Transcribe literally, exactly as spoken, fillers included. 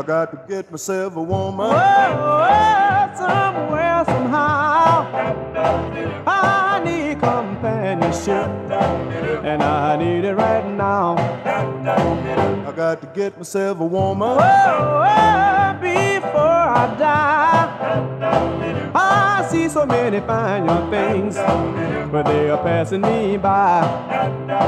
got to get myself a woman. Oh, somewhere, somehow, I need companionship, and I need it right now. I got to get myself a woman. Oh, before I die, I see so many fine young things, but they are passing me by.